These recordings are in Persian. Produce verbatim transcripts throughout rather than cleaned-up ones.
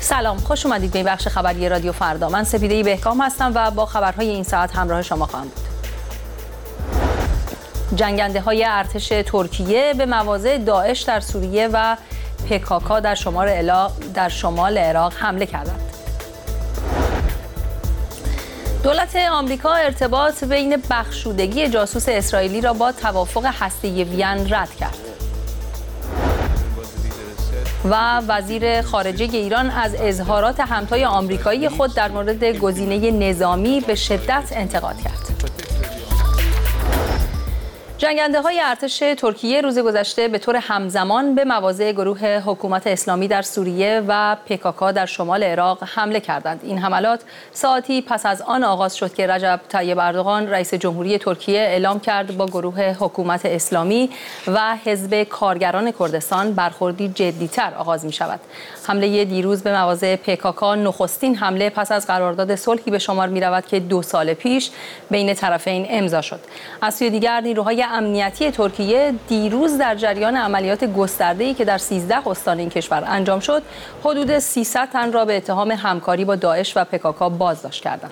سلام، خوش اومدید به این بخش خبری رادیو فردا. من سپیده بهکام هستم و با خبرهای این ساعت همراه شما خواهم بود. جنگنده های ارتش ترکیه به مواضع داعش در سوریه و پکاکا در شمال عراق در شمال عراق حمله کردند. دولت آمریکا ارتباط بین بخشودگی جاسوس اسرائیلی را با توافق هسته‌ای وین رد کرد. و وزیر خارجه ایران از اظهارات همتای آمریکایی خود در مورد گزینه نظامی به شدت انتقاد کرد. جنگنده های ارتش ترکیه روز گذشته به طور همزمان به مواضع گروه حکومت اسلامی در سوریه و پکاکا در شمال عراق حمله کردند. این حملات ساعتی پس از آن آغاز شد که رجب طیب اردوغان رئیس جمهوری ترکیه اعلام کرد با گروه حکومت اسلامی و حزب کارگران کردستان برخوردی جدی‌تر آغاز می شود. حمله دیروز به مواضع پکاکا نخستین حمله پس از قرارداد صلحی به شمار می رود که دو سال پیش بین طرفین امضا شد. از سوی دیگر نیروهای امنیتی ترکیه دیروز در جریان عملیات گسترده‌ای که در سیزده استان این کشور انجام شد، حدود سیصد تن را به اتهام همکاری با داعش و پکاکا بازداشت کردند.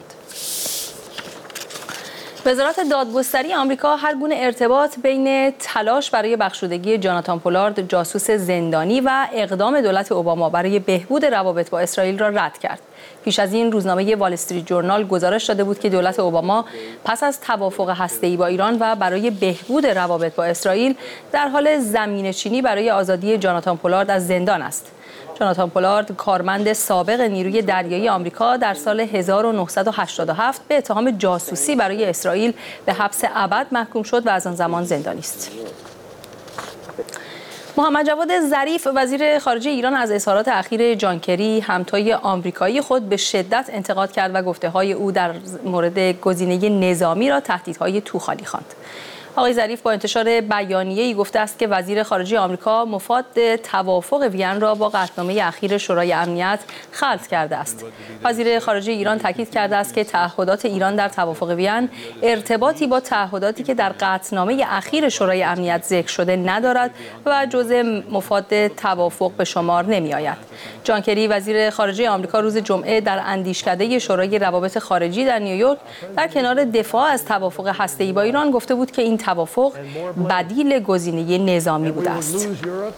وزارت دادگستری آمریکا هر گونه ارتباط بین تلاش برای بخشودگی جاناتان پولارد جاسوس زندانی و اقدام دولت اوباما برای بهبود روابط با اسرائیل را رد کرد. پیش از این روزنامه وال استریت جورنال گزارش داده بود که دولت اوباما پس از توافق هسته‌ای با ایران و برای بهبود روابط با اسرائیل در حال زمینه‌چینی برای آزادی جاناتان پولارد از زندان است. جاناتان پولارد کارمند سابق نیروی دریایی آمریکا در سال هزار و نهصد و هشتاد و هفت به اتهام جاسوسی برای اسرائیل به حبس ابد محکوم شد و از آن زمان زندانی است. محمد جواد ظریف وزیر خارجه ایران از اظهارات اخیر جان کری همتای آمریکایی خود به شدت انتقاد کرد و گفته‌های او در مورد گزینه نظامی را تهدیدهای توخالی خواند. آقای ظریف با انتشار بیانیه‌ای گفته است که وزیر خارجه آمریکا مفاد توافق وین را با قطعنامه اخیر شورای امنیت خلط کرده است. وزیر خارجه ایران تاکید کرده است که تعهدات ایران در توافق وین ارتباطی با تعهداتی که در قطعنامه اخیر شورای امنیت ذکر شده ندارد و جزء مفاد توافق به شمار نمی‌آید. جان کری وزیر خارجه آمریکا روز جمعه در اندیشکده شورای روابط خارجی در نیویورک در کنار دفاع از توافق هسته‌ای با ایران گفته بود که این توافق بدیل گزینه نظامی بوده است.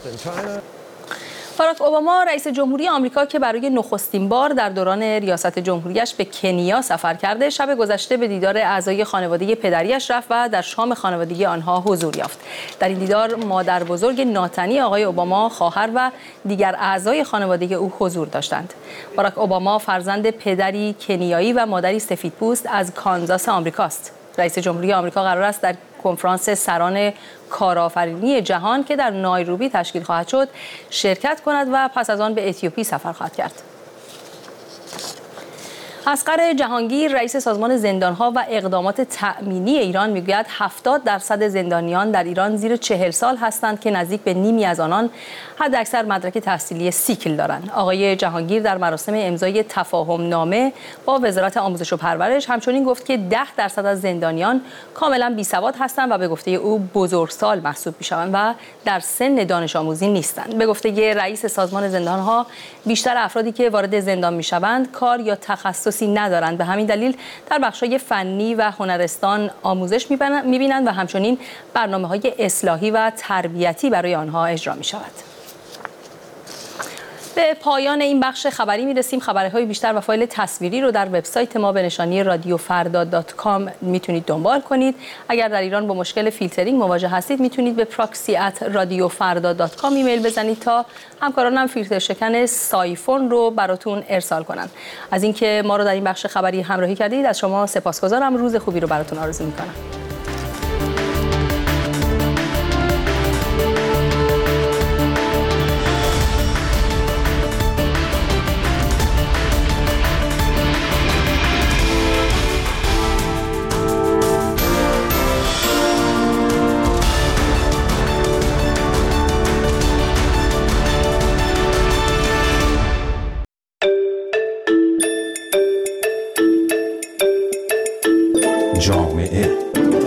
باراک اوباما رئیس جمهوری آمریکا که برای نخستین بار در دوران ریاست جمهوریش به کنیا سفر کرده، شب گذشته به دیدار اعضای خانواده پدریش رفت و در شام خانوادگی آنها حضور یافت. در این دیدار مادر بزرگ ناتنی آقای اوباما، خواهر و دیگر اعضای خانواده او حضور داشتند. باراک اوباما فرزند پدری کنیایی و مادری سفیدپوست از کانزاس آمریکاست. رئیس جمهوری آمریکا قرار است در کنفرانس سران کارآفرینی جهان که در نایروبی تشکیل خواهد شد شرکت کند و پس از آن به اتیوپی سفر خواهد کرد. اصغر جهانگیر رئیس سازمان زندانها و اقدامات تأمینی ایران میگوید هفتاد درصد زندانیان در ایران زیر چهل سال هستند که نزدیک به نیمی از آنان حداکثر مدرک تحصیلی سیکل دارند. آقای جهانگیر در مراسم امضای تفاهم نامه با وزارت آموزش و پرورش همچنین گفت که ده درصد از زندانیان کاملا بیسواد هستند و به گفته او بزرگسال محسوب میشوند و در سن دانش آموزی نیستند. به گفته رئیس سازمان زندانها بیشتر افرادی که وارد زندان میشوند کار یا تخصص ندارند. به همین دلیل در بخش‌های فنی و هنرستان آموزش می‌بینند و همچنین برنامه‌های اصلاحی و تربیتی برای آنها اجرا می‌شود. به پایان این بخش خبری می‌رسیم. خبرهای بیشتر و فایل تصویری رو در وبسایت ما به نشانی رادیو فردا دات کام میتونید دنبال کنید. اگر در ایران با مشکل فیلترینگ مواجه هستید میتونید به پراکسی ات رادیو فردا دات کام ایمیل بزنید تا همکارانم فیلتر شکن سایفون رو براتون ارسال کنن. از اینکه ما رو در این بخش خبری همراهی کردید از شما سپاسگزارم. روز خوبی رو براتون آرزو می‌کنم. جامعه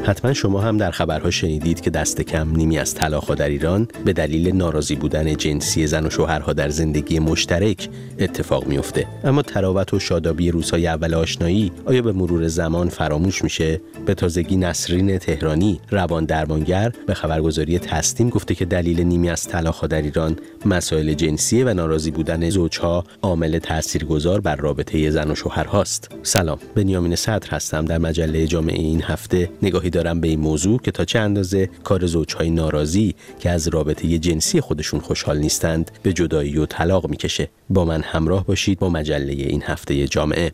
حتما شما هم در خبرها شنیدید که دست کم نیمی از طلاق‌ها در ایران به دلیل ناراضی بودن جنسی زن و شوهرها در زندگی مشترک اتفاق میفته. اما تراوت و شادابی روزهای اول آشنایی آیا به مرور زمان فراموش میشه؟ به تازگی نسرین تهرانی روان درمانگر به خبرگزاری تسنیم گفته که دلیل نیمی از طلاق‌ها در ایران مسائل جنسی و ناراضی بودن زوجها عامل تاثیرگذار بر رابطه زن و شوهرهاست. سلام، بنیامین صدر هستم. در مجله جامعه این هفته نگاهی دارم به این موضوع که تا چه اندازه کار زوجهای ناراضی که از رابطه جنسی خودشون خوشحال نیستند به جدایی و طلاق میکشه. با من همراه باشید با مجله این هفته جامعه.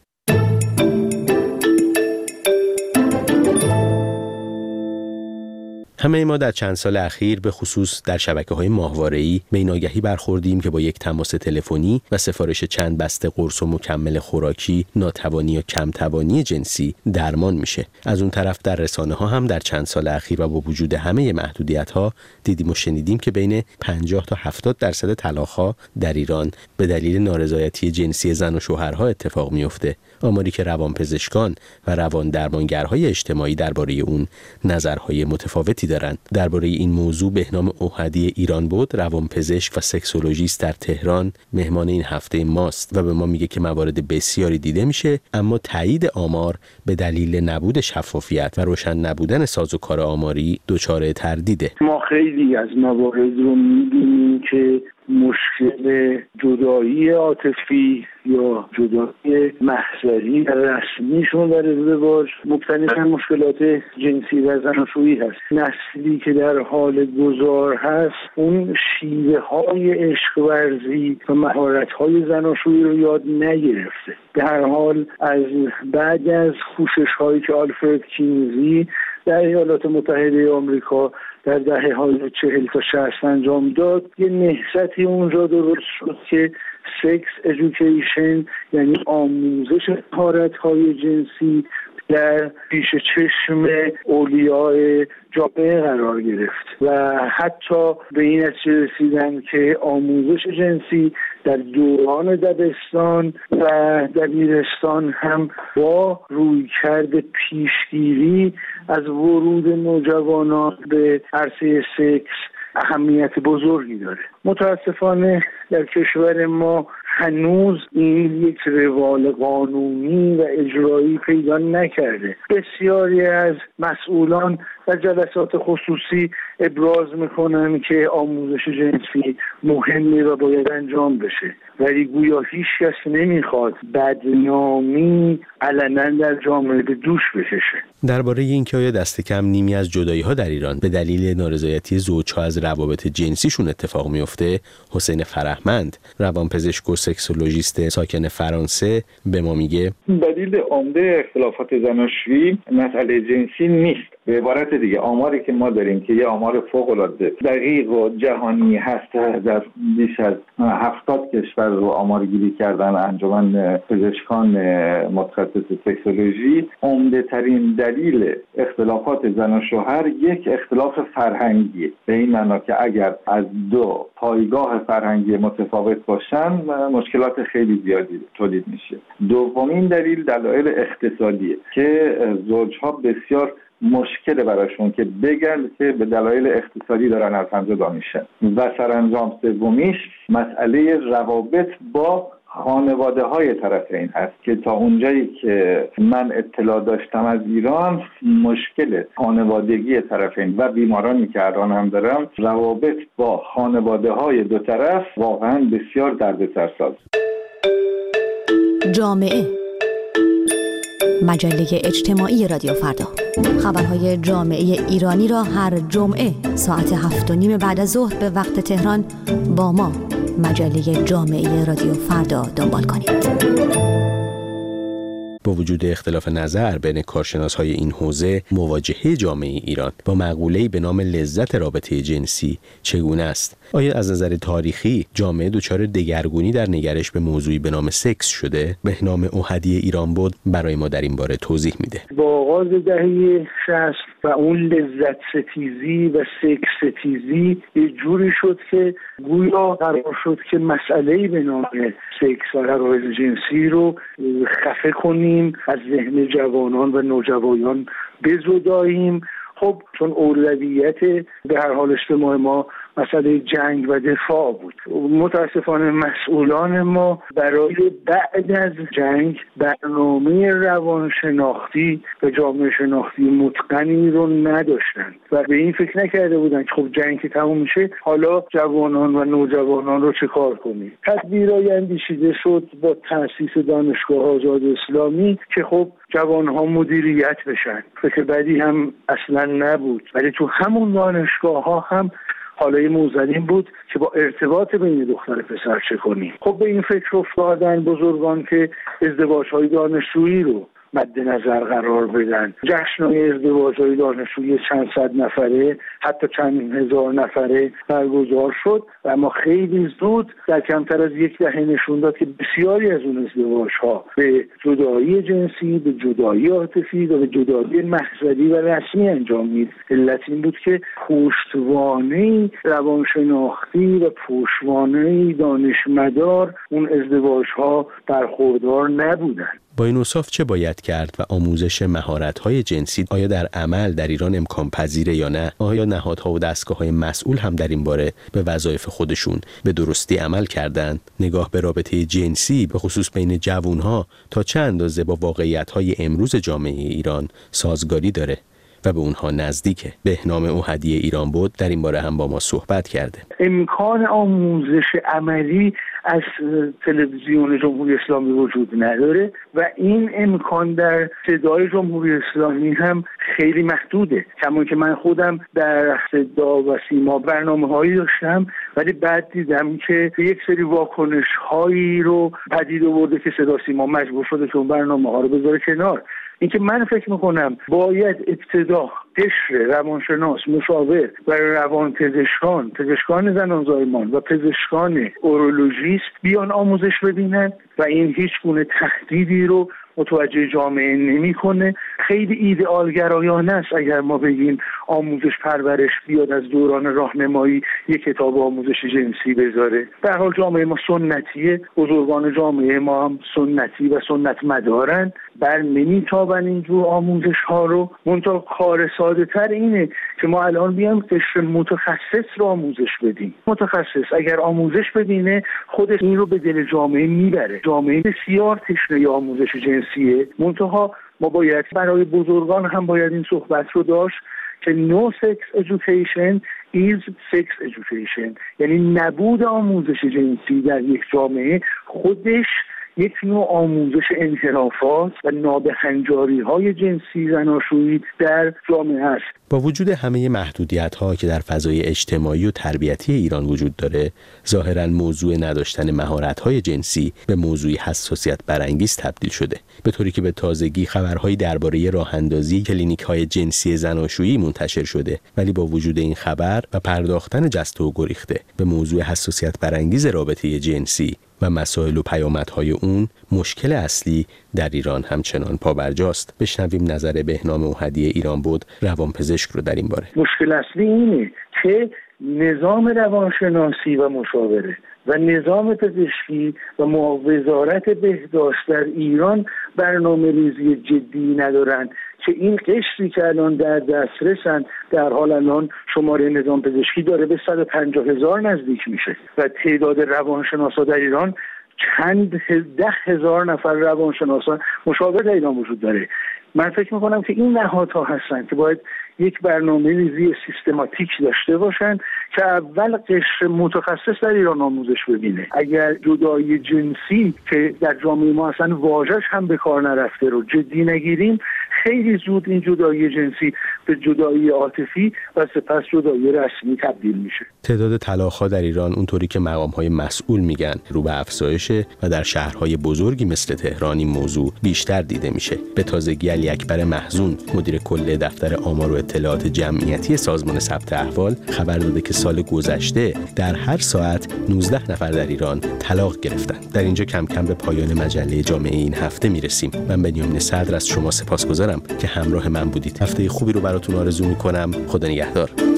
همه ما در چند سال اخیر به خصوص در شبکه‌های ماهواره‌ای به این آگهی برخوردیم که با یک تماس تلفنی و سفارش چند بسته قرص و مکمل خوراکی ناتوانی یا کمتوانی جنسی درمان میشه. از اون طرف در رسانه‌ها هم در چند سال اخیر و با وجود همه محدودیت‌ها دیدیم و شنیدیم که بین پنجاه تا هفتاد درصد طلاق‌ها در ایران به دلیل نارضایتی جنسی زن و شوهرها اتفاق میفته. آماری که روانپزشکان و روان درمانگرهای اجتماعی درباره اون نظرهای متفاوتی دارن. درباره این موضوع بهنام اوحدی ایران بود، روانپزشک و سکسولوژیست در تهران، مهمان این هفته ماست و به ما میگه که موارد بسیاری دیده میشه، اما تایید آمار به دلیل نبود شفافیت و روشن نبودن سازوکار آماری دچار تردیده. ما خیلی از موارد رو میبینیم که مشکل جدایی عاطفی یا جدایی محضری رسمیشون در ازدواج مبتنی بر مشکلات جنسی و زناشویی هست. نسلی که در حال گذار هست اون شیوه های عشق ورزی و مهارت های زناشویی رو یاد نگرفته. در هر حال از بعد از کوشش هایی که آلفرد کینزی در ایالات متحده آمریکا در دهه های چهل تا شصت انجام داد، یه نهضتی اونجا درست شد که سکس ادویکیشن، یعنی آموزش مهارت‌های جنسی، در پیش چشم اولیای جامعه قرار گرفت و حتی به این نتیجه رسیدن که آموزش جنسی در دوران دبستان و دبیرستان هم با رویکرد پیشگیری از ورود نوجوانان به عرصه سکس اهمیت بزرگی داره. متاسفانه در کشور ما هنوز این یک روال قانونی و اجرایی پیدا نکرده. بسیاری از مسئولان در جلسات خصوصی ابراز میکنن که آموزش جنسی مهمه و باید انجام بشه، ولی گویا هیچ کس نمیخواد بدنامی علنا در جامعه به دوش بکشه. درباره اینکه آیا دست کم نیمی از جدایی‌ها در ایران به دلیل نارضایتی زوج‌ها از روابط جنسیشون اتفاق میفته، حسین فرهمند، روانپزشک و سکسولوژیست ساکن فرانسه، به ما میگه دلیل عمده اختلافات زناشویی مسئله جنسی نیست. به عبارت دیگه آماری که ما داریم که یه آمار فوق‌العاده دقیق و جهانی هست، در بیش از هفتاد کشور رو آمارگیری کردن انجمن پزشکان متخصص سکسولوژی، عمده ترین دلیل اختلافات زن و شوهر یک اختلاف فرهنگی، به این معنا که اگر از دو پایگاه فرهنگی متفاوت باشن مشکلات خیلی زیادی تولید میشه. دومین دلیل دلایل اقتصادیه که زوجها بسیار مشکل براشون که بگن که به دلایل اقتصادی دارن از هم جدا میشن. و سرانجام سومیش مسئله روابط با خانواده های طرفین هست که تا اونجایی که من اطلاع داشتم از ایران مشکل خانوادگی طرفین و بیمارانی که الان هم دارم، روابط با خانواده های دو طرف واقعا بسیار دردسرساز. جامعه، مجله اجتماعی رادیو فردا. خبرهای جامعه ایرانی را هر جمعه ساعت هفت و نیم بعد از ظهر به وقت تهران با ما مجله جامعه رادیو فردا دنبال کنید. با وجود اختلاف نظر بین کارشناس‌های این حوزه، مواجهه جامعه ایران با مقوله‌ای به نام لذت رابطه جنسی چگونه است؟ آیا از نظر تاریخی جامعه دچار دگرگونی در نگرش به موضوعی به نام سکس شده؟ بهنام اوحدی ایران بود برای ما در این باره توضیح میده. با آغاز دهه شصت و اون لذت ستیزی و سکس ستیزی یه جوری شد که گویا قرار شد که مسئله‌ای به نام سکس و غرایز جنسی رو خفه کنیم، از ذهن جوانان و نوجوانان بزداییم. خب چون اولویت به هر حال اجتماع ما مسئله جنگ و دفاع بود، متاسفانه مسئولان ما برای بعد از جنگ برنامه روانشناختی و جامعه شناختی متقنی رو نداشتن و به این فکر نکرده بودن که خب جنگ که تموم میشه حالا جوانان و نوجوانان رو چه کار کنیم. تدبیرای اندیشیده شد با تأسیس دانشگاه آزاد اسلامی که خب جوانها مدیریت بشن. فکر بعدی هم اصلا نبود، ولی تو همون دانشگاه ها هم حالا موزل این بود که با ارتباط بین دختر و پسر چه کنیم. خب به این فکر افتادن بزرگان که ازدواج‌های دانشجویی رو مد نظر قرار بدن. جشن‌های ازدواج‌های دانشجویی چند صد نفره حتی چند هزار نفره برگزار شد و اما خیلی زود در کمتر از یک دهه نشون داد که بسیاری از اون ازدواج‌ها به جدایی جنسی، به جدایی عاطفی و به جدایی محضری و رسمی انجام می‌داد. علت این بود که پشتوانه روانشناختی و پشتوانه دانشمدار اون ازدواج‌ها برخوردار نبودند. با این اوصاف چه باید کرد و آموزش مهارت‌های جنسی آیا در عمل در ایران امکان پذیره یا نه؟ آیا نهادها و دستگاه‌های مسئول هم در این باره به وظایف خودشون به درستی عمل کردند؟ نگاه به رابطه جنسی به خصوص بین جوانها تا چه اندازه با واقعیت‌های امروز جامعه ایران سازگاری داره و به اونها نزدیکه؟ بهنام اوحدی ایران بود در این باره هم با ما صحبت کرده. امکان آموزش عملی از تلویزیون جمهوری اسلامی وجود نداره و این امکان در صدای جمهوری اسلامی هم خیلی محدوده. کما که من خودم در صدا و سیما برنامه‌هایی داشتم ولی بعد دیدم که یک سری واکنش‌هایی رو پدید آورده که صدا سیما مجبور شده که اون برنامه‌ها رو بذاره کنار. اینکه من فکر میکنم باید ابتدا قشر روانشناس، مشاور و روانپزشکان، پزشکان زنان زایمان و پزشکان اورولوژیست بیان آموزش ببینن و این هیچ گونه تهدیدی رو متوجه جامعه نمیکنه. خیلی ایدئالگرایانه است اگر ما بگیم آموزش پرورش بیاد از دوران راهنمایی یک کتاب آموزش جنسی بذاره. در حال جامعه ما سنتیه، بزرگان جامعه ما هم سنتی و سنت مدارن، بر نمیتابن اینجور آموزش ها رو. منتها کار ساده تر اینه که ما الان بیام قشر متخصص رو آموزش بدیم. متخصص اگر آموزش ببینه خودش این رو به دل جامعه میبره. جامعه بسیار تشنه آموزش جنسیه، منتها ما باید برای بزرگان هم باید این صحبت رو داشت که no sex education is sex education، یعنی نبود آموزش جنسی در یک جامعه خودش یک نوع آموزش انحرافات و نابهنجاری‌های جنسی زناشویی در جامعه است. با وجود همه محدودیت‌ها که در فضای اجتماعی و تربیتی ایران وجود داره، ظاهراً موضوع نداشتن مهارت‌های جنسی به موضوعی حساسیت برانگیز تبدیل شده، به طوری که به تازگی خبرهایی درباره راه‌اندازی کلینیک‌های جنسی زناشویی منتشر شده، ولی با وجود این خبر و پرداختن جست و گریخته به موضوع حساسیت برانگیز رابطه جنسی و مسائل و پیامدهای اون، مشکل اصلی در ایران همچنان پابرجاست. بشنویم نظر بهنام اوحدی ایران بود روانپزشک رو در این باره. مشکل اصلی اینه که نظام روانشناسی و مشاوره و نظام پزشکی و وزارت بهداشت در ایران برنامه ریزی جدی ندارن که این قشری که الان در دسترسن، در حال الان شماره نظام پزشکی داره به صد و پنجاه هزار نزدیک میشه و تعداد روانشناسا در ایران چند ده هزار نفر روانشناسان مشاور در ایران وجود داره. من فکر میکنم که این نهادها هستن که باید یک برنامه ریزی سیستماتیک داشته باشن که اول قشر متخصص در ایران آموزش ببینه. اگر جدایی جنسی که در جامعه ما اصلا واژه‌اش هم به کار نرفته رو جدی نگیریم، خیلی زود این جدایی جنسی به جدایی عاطفی و سپس جدایی رسمی تبدیل میشه. تعداد طلاق‌ها در ایران اونطوری که مقام‌های مسئول میگن رو به افزایشه و در شهرهای بزرگی مثل تهران این موضوع بیشتر دیده میشه. به تازگی علی اکبر محزون، مدیر کل دفتر آمار و اطلاعات جمعیتی سازمان ثبت احوال، خبر داده که سال گذشته در هر ساعت نوزده نفر در ایران طلاق گرفتن. در اینجا کم کم به پایان مجله جامعه این هفته میرسیم. من بنیامین صدر از شما سپاسگزارم که همراه من بودید. هفته خوبی رو براتون آرزو میکنم. خدا نگهدار.